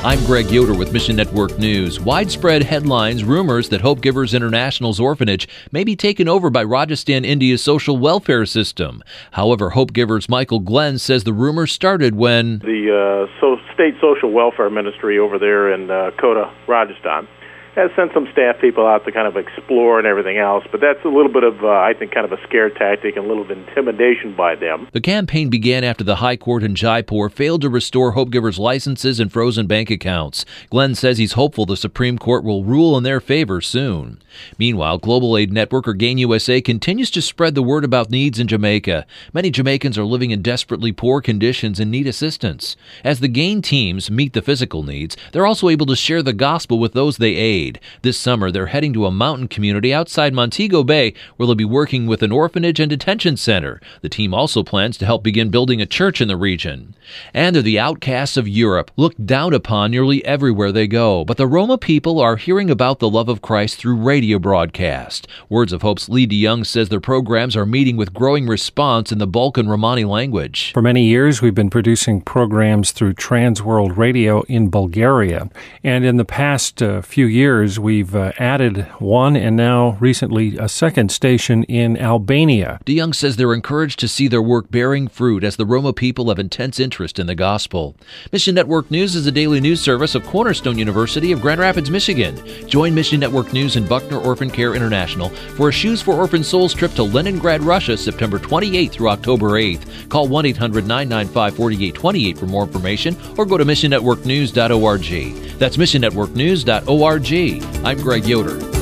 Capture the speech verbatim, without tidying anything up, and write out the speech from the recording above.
I'm Greg Yoder with Mission Network News. Widespread headlines, rumors that Hope Givers International's orphanage may be taken over by Rajasthan, India's social welfare system. However, Hope Givers Michael Glenn says the rumor started when the uh, so state social welfare ministry over there in uh, Kota, Rajasthan, has sent some staff people out to kind of explore and everything else, but that's a little bit of, uh, I think, kind of a scare tactic and a little bit of intimidation by them. The campaign began after the High Court in Jaipur failed to restore Hope Givers licenses and frozen bank accounts. Glenn says he's hopeful the Supreme Court will rule in their favor soon. Meanwhile, Global Aid Network, or GAIN U S A, continues to spread the word about needs in Jamaica. Many Jamaicans are living in desperately poor conditions and need assistance. As the GAIN teams meet the physical needs, they're also able to share the gospel with those they aid. This summer, they're heading to a mountain community outside Montego Bay where they'll be working with an orphanage and detention center. The team also plans to help begin building a church in the region. And they're the outcasts of Europe, looked down upon nearly everywhere they go. But the Roma people are hearing about the love of Christ through radio broadcast. Words of Hope's Lee DeYoung says their programs are meeting with growing response in the Balkan Romani language. For many years, we've been producing programs through Trans World Radio in Bulgaria. And in the past uh, few years, we've uh, added one and now recently a second station in Albania. DeYoung says they're encouraged to see their work bearing fruit as the Roma people have intense interest in the gospel. Mission Network News is a daily news service of Cornerstone University of Grand Rapids, Michigan. Join Mission Network News and Buckner Orphan Care International for a Shoes for Orphan Souls trip to Leningrad, Russia, September twenty-eighth through October eighth. Call one eight hundred nine nine five four eight two eight for more information or go to mission network news dot org. That's mission network news dot org. I'm Greg Yoder.